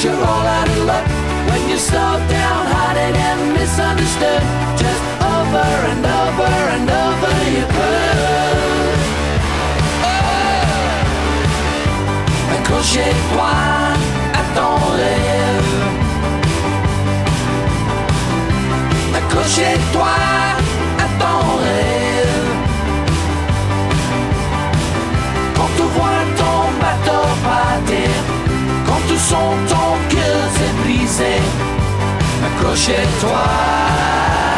you're all out of luck when you're so downhearted and misunderstood. Just over and over and over you could. Accroche-toi à ton rêve. Accroche-toi à ton rêve. Quand tu vois ton bateau partir, quand tout son ton cœur s'est brisé, accroche-toi.